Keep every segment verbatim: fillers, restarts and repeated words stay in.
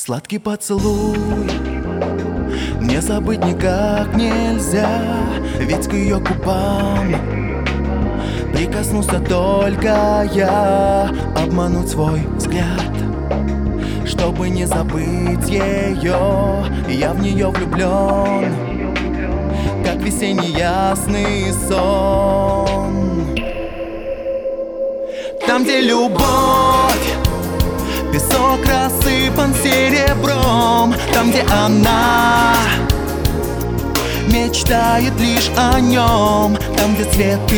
Сладкий поцелуй мне забыть никак нельзя, ведь к ее губам прикоснулся только я. Обмануть свой взгляд, чтобы не забыть ее, я в нее влюблен, как весенний ясный сон. Там, где любовь, песок рассыпан серебром, там, где она мечтает лишь о нем, там, где цветы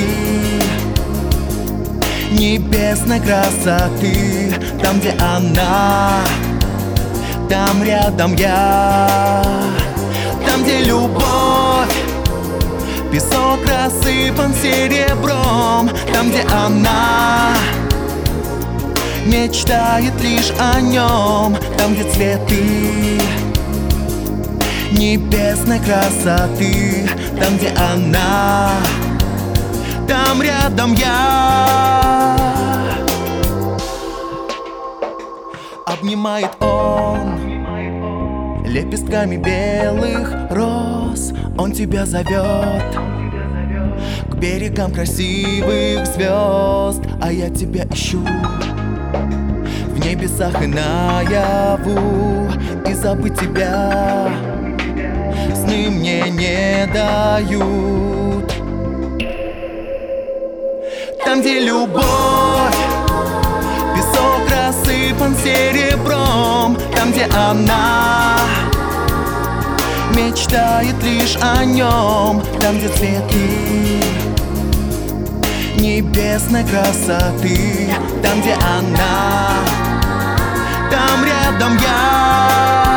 небесной красоты, там, где она, там рядом я. Там, где любовь, песок рассыпан серебром, там, где она мечтает лишь о нем, там, где цветы небесной красоты, там, где она, там рядом я. Обнимает он лепестками белых роз, он тебя зовет к берегам красивых звезд, а я тебя ищу в небесах и наяву, и забыть тебя сны мне не дают. Там, где любовь, песок рассыпан серебром, там, где она мечтает лишь о нем, там, где цветы небесной красоты, там, где она, там рядом я.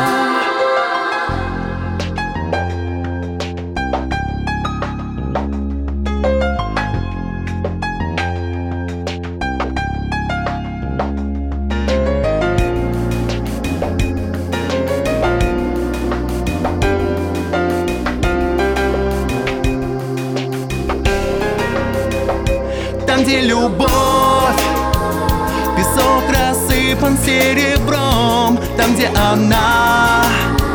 Там, где любовь, песок рассыпан серебром, там, где она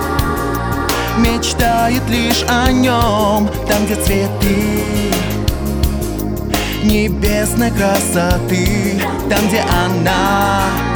мечтает лишь о нем, там, где цветы небесной красоты, там, где она,